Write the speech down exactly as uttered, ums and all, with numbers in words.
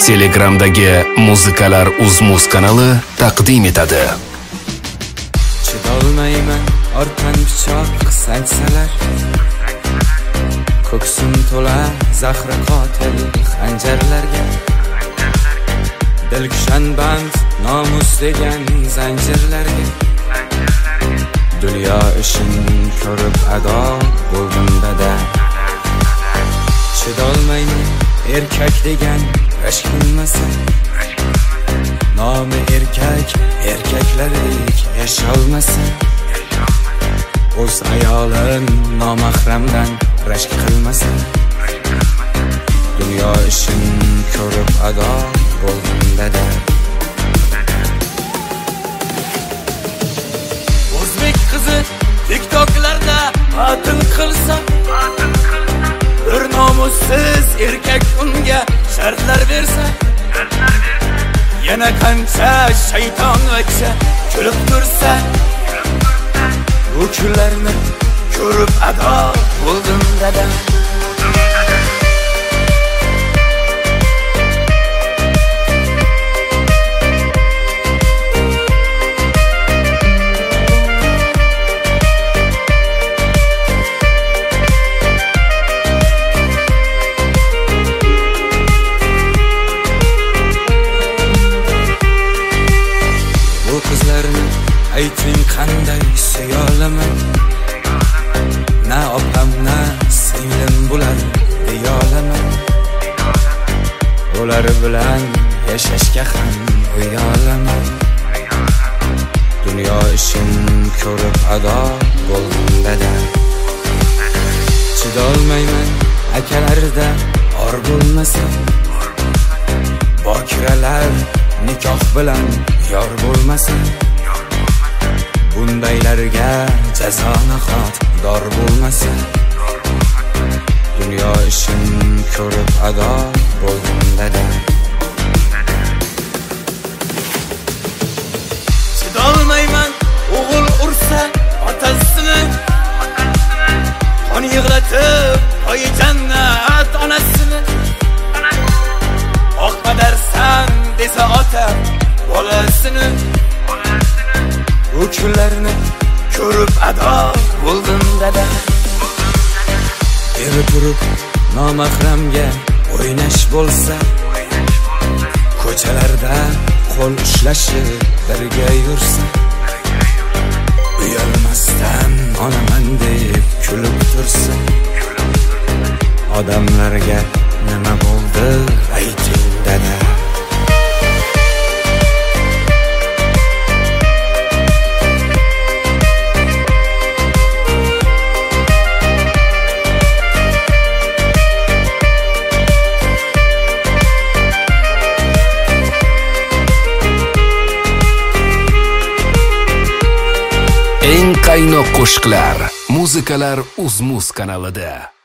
Telegramdagi Muzikalar Uzmuz kanali taqdim etadi. Chidolmayman orqan pichoq sanchsalar, ko'ksim to'la zahri qotil xanjarlarga, dilkushan band nomus degan zanjirlarga, dunyo ishin ko'rib ado bo'ldim dada. Chidolmayman erkak degan rashk qilmasa, nomi erkak erkaklardek yasholmasa, o'z ayolin nomahramdan rashk qilmasa, dunyo ishin ko'rib ado bo'ldim dada. O'zbek qizi TikToklarda qatil qilsa, bir nomussiz erkak unga shartlar bersa, yana qancha shaytongacha kulib tursa, bu kunlarni ko'rib ado bo'ldim dada. Ayting qanday suyolaman, na opam na singlim bular deyolaman, ular bilan yashashga ham uyalaman, dunyo ishin ko'rib ado bo'ldim dada. Chidolmayman akalarda or bo'lmasa, bokiralar nikoh bilan yor bo'lmasa, bundaylarga jazo nahot dor bo'lmasa, dunyo ishin ko'rib ado bo'ldim dada. Chidolmayman o'g'il ursa otasini, qon yig'latib qo'y jannat onasini, oq qadarsan desa ota bolasini, bu kunlarni ko'rib ado bo'ldim dada. Eri turib nomahramga o'ynash bo'lsa, ko'chalarda qo'l ushlashib birga yursa, uyalmasdan onaman deb kulib tursa, odamlarga nima bo'ldi ayting dada. Eng qaynoq qo'shiqlar Muzikalar Uzmuz kanalida.